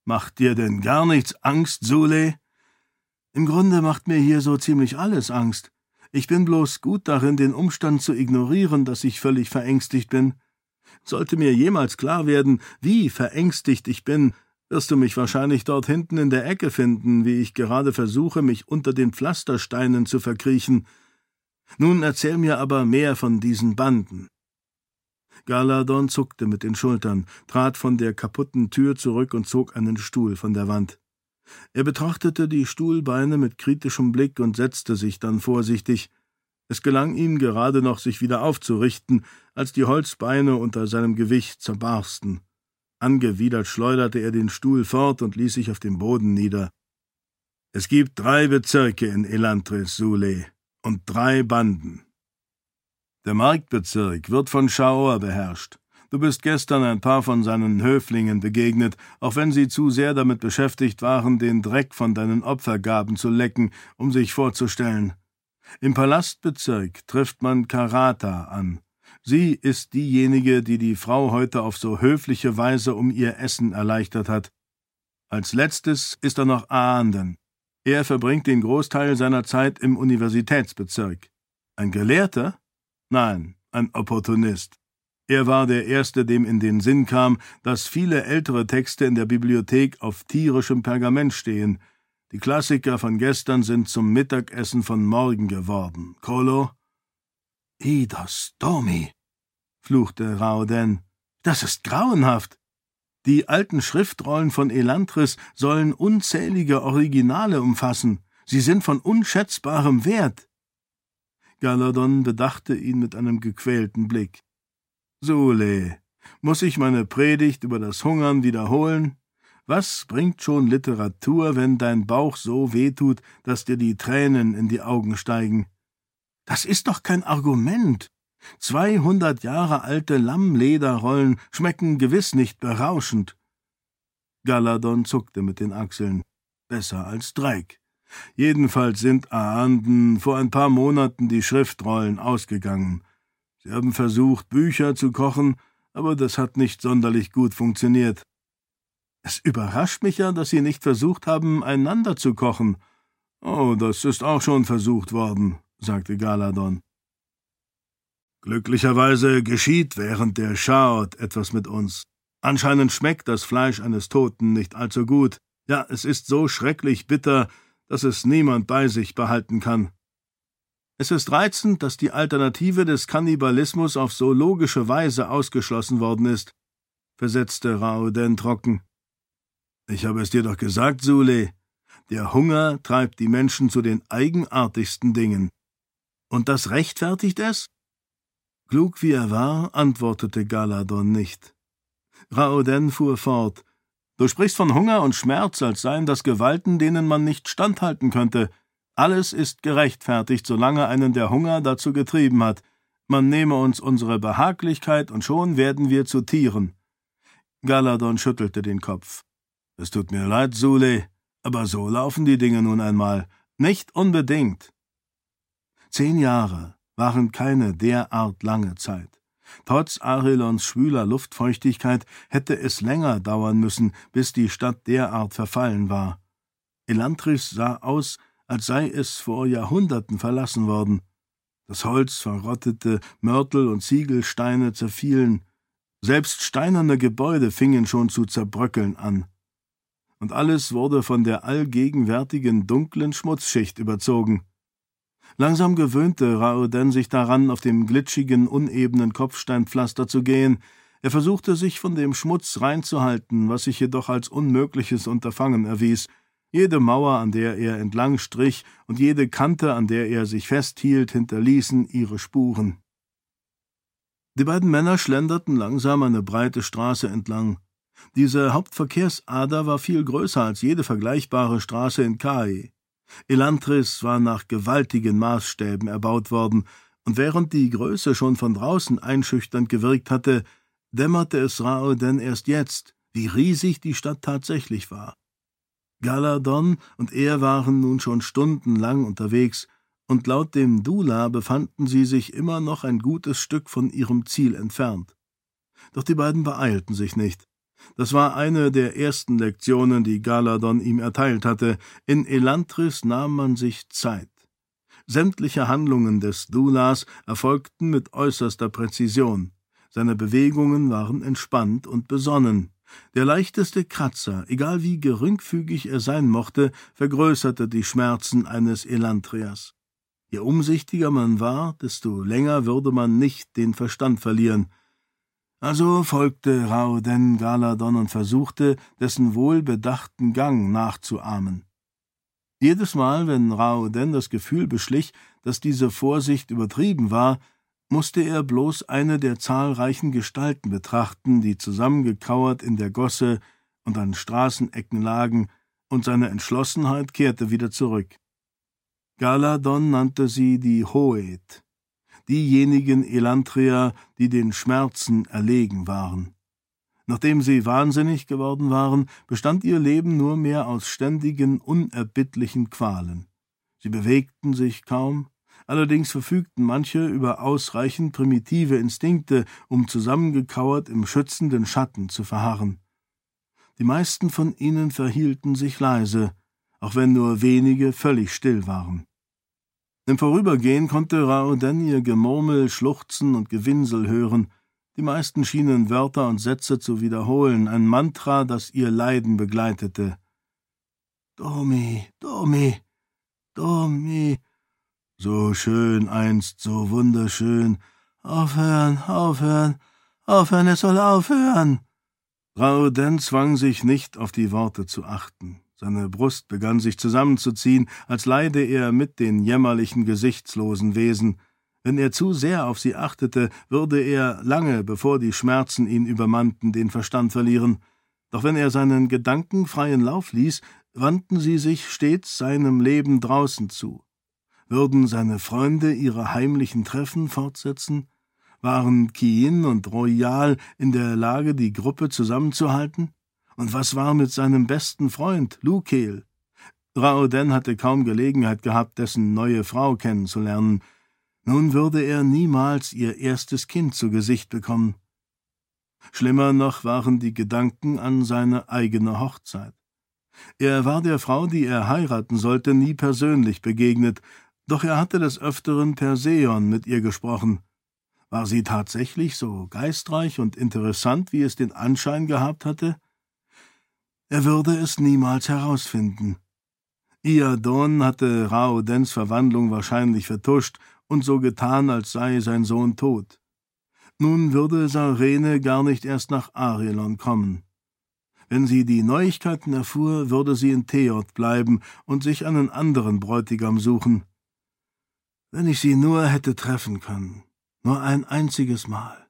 »Macht dir denn gar nichts Angst, Sule?« »Im Grunde macht mir hier so ziemlich alles Angst. Ich bin bloß gut darin, den Umstand zu ignorieren, dass ich völlig verängstigt bin. Sollte mir jemals klar werden, wie verängstigt ich bin, wirst du mich wahrscheinlich dort hinten in der Ecke finden, wie ich gerade versuche, mich unter den Pflastersteinen zu verkriechen. Nun erzähl mir aber mehr von diesen Banden.« Galadon zuckte mit den Schultern, trat von der kaputten Tür zurück und zog einen Stuhl von der Wand. Er betrachtete die Stuhlbeine mit kritischem Blick und setzte sich dann vorsichtig. Es gelang ihm gerade noch, sich wieder aufzurichten, als die Holzbeine unter seinem Gewicht zerbarsten. Angewidert schleuderte er den Stuhl fort und ließ sich auf dem Boden nieder. »Es gibt 3 Bezirke in Elantris, Sule, und 3 Banden. Der Marktbezirk wird von Shaor beherrscht. Du bist gestern ein paar von seinen Höflingen begegnet, auch wenn sie zu sehr damit beschäftigt waren, den Dreck von deinen Opfergaben zu lecken, um sich vorzustellen. Im Palastbezirk trifft man Karata an. Sie ist diejenige, die die Frau heute auf so höfliche Weise um ihr Essen erleichtert hat. Als letztes ist da noch Aanden. Er verbringt den Großteil seiner Zeit im Universitätsbezirk. Ein Gelehrter? Nein, ein Opportunist. Er war der Erste, dem in den Sinn kam, dass viele ältere Texte in der Bibliothek auf tierischem Pergament stehen. Die Klassiker von gestern sind zum Mittagessen von morgen geworden. Krollo? »Idos Domi«, fluchte Raoden. »Das ist grauenhaft. Die alten Schriftrollen von Elantris sollen unzählige Originale umfassen. Sie sind von unschätzbarem Wert.« Galadon bedachte ihn mit einem gequälten Blick. »Sule, muss ich meine Predigt über das Hungern wiederholen? Was bringt schon Literatur, wenn dein Bauch so wehtut, dass dir die Tränen in die Augen steigen? Das ist doch kein Argument. 200 Jahre alte Lammlederrollen schmecken gewiss nicht berauschend.« Galadon zuckte mit den Achseln. Besser als Dreck. Jedenfalls sind Aanden vor ein paar Monaten die Schriftrollen ausgegangen. Sie haben versucht, Bücher zu kochen, aber das hat nicht sonderlich gut funktioniert. Es überrascht mich ja, dass Sie nicht versucht haben, einander zu kochen. »Oh, das ist auch schon versucht worden«, sagte Galadon. »Glücklicherweise geschieht während der Shaot etwas mit uns. Anscheinend schmeckt das Fleisch eines Toten nicht allzu gut. Ja, es ist so schrecklich bitter, dass es niemand bei sich behalten kann. Es ist reizend, dass die Alternative des Kannibalismus auf so logische Weise ausgeschlossen worden ist«, versetzte Raoden trocken. »Ich habe es dir doch gesagt, Sule. Der Hunger treibt die Menschen zu den eigenartigsten Dingen. Und das rechtfertigt es?« Klug wie er war, antwortete Galadon nicht. Raoden fuhr fort. »Du sprichst von Hunger und Schmerz, als seien das Gewalten, denen man nicht standhalten könnte. Alles ist gerechtfertigt, solange einen der Hunger dazu getrieben hat. Man nehme uns unsere Behaglichkeit, und schon werden wir zu Tieren.« Galadon schüttelte den Kopf. »Es tut mir leid, Sule, aber so laufen die Dinge nun einmal. Nicht unbedingt.« 10 Jahre waren keine derart lange Zeit. Trotz Arilons schwüler Luftfeuchtigkeit hätte es länger dauern müssen, bis die Stadt derart verfallen war. Elantris sah aus, als sei es vor Jahrhunderten verlassen worden. Das Holz verrottete, Mörtel und Ziegelsteine zerfielen. Selbst steinerne Gebäude fingen schon zu zerbröckeln an. Und alles wurde von der allgegenwärtigen dunklen Schmutzschicht überzogen. Langsam gewöhnte Raoden sich daran, auf dem glitschigen, unebenen Kopfsteinpflaster zu gehen. Er versuchte, sich von dem Schmutz reinzuhalten, was sich jedoch als unmögliches Unterfangen erwies. Jede Mauer, an der er entlang strich, und jede Kante, an der er sich festhielt, hinterließen ihre Spuren. Die beiden Männer schlenderten langsam eine breite Straße entlang. Diese Hauptverkehrsader war viel größer als jede vergleichbare Straße in Kai. Elantris war nach gewaltigen Maßstäben erbaut worden, und während die Größe schon von draußen einschüchternd gewirkt hatte, dämmerte es Raoden erst jetzt, wie riesig die Stadt tatsächlich war. Galadon und er waren nun schon stundenlang unterwegs, und laut dem Dula befanden sie sich immer noch ein gutes Stück von ihrem Ziel entfernt. Doch die beiden beeilten sich nicht. Das war eine der ersten Lektionen, die Galadon ihm erteilt hatte. In Elantris nahm man sich Zeit. Sämtliche Handlungen des Dhulas erfolgten mit äußerster Präzision. Seine Bewegungen waren entspannt und besonnen. Der leichteste Kratzer, egal wie geringfügig er sein mochte, vergrößerte die Schmerzen eines Elantriers. Je umsichtiger man war, desto länger würde man nicht den Verstand verlieren. Also folgte Rauden Galadon und versuchte, dessen wohlbedachten Gang nachzuahmen. Jedes Mal, wenn Rauden das Gefühl beschlich, dass diese Vorsicht übertrieben war, musste er bloß eine der zahlreichen Gestalten betrachten, die zusammengekauert in der Gosse und an Straßenecken lagen, und seine Entschlossenheit kehrte wieder zurück. Galadon nannte sie die Hoet, diejenigen Elantrier, die den Schmerzen erlegen waren. Nachdem sie wahnsinnig geworden waren, bestand ihr Leben nur mehr aus ständigen, unerbittlichen Qualen. Sie bewegten sich kaum, allerdings verfügten manche über ausreichend primitive Instinkte, um zusammengekauert im schützenden Schatten zu verharren. Die meisten von ihnen verhielten sich leise, auch wenn nur wenige völlig still waren. Im Vorübergehen konnte Rauden ihr Gemurmel, Schluchzen und Gewinsel hören. Die meisten schienen Wörter und Sätze zu wiederholen, ein Mantra, das ihr Leiden begleitete. »Domi, Domi, Domi, so schön einst, so wunderschön, aufhören, aufhören, aufhören, es soll aufhören!« Rauden zwang sich nicht, auf die Worte zu achten. Seine Brust begann sich zusammenzuziehen, als leide er mit den jämmerlichen, gesichtslosen Wesen. Wenn er zu sehr auf sie achtete, würde er, lange bevor die Schmerzen ihn übermannten, den Verstand verlieren. Doch wenn er seinen Gedanken freien Lauf ließ, wandten sie sich stets seinem Leben draußen zu. Würden seine Freunde ihre heimlichen Treffen fortsetzen? Waren Kiin und Royal in der Lage, die Gruppe zusammenzuhalten? Und was war mit seinem besten Freund, Lukel? Rauden hatte kaum Gelegenheit gehabt, dessen neue Frau kennenzulernen. Nun würde er niemals ihr erstes Kind zu Gesicht bekommen. Schlimmer noch waren die Gedanken an seine eigene Hochzeit. Er war der Frau, die er heiraten sollte, nie persönlich begegnet, doch er hatte des Öfteren per Seon mit ihr gesprochen. War sie tatsächlich so geistreich und interessant, wie es den Anschein gehabt hatte? Er würde es niemals herausfinden. Iadon hatte Raudens Verwandlung wahrscheinlich vertuscht und so getan, als sei sein Sohn tot. Nun würde Sarene gar nicht erst nach Arelon kommen. Wenn sie die Neuigkeiten erfuhr, würde sie in Teod bleiben und sich einen anderen Bräutigam suchen. Wenn ich sie nur hätte treffen können, nur ein einziges Mal.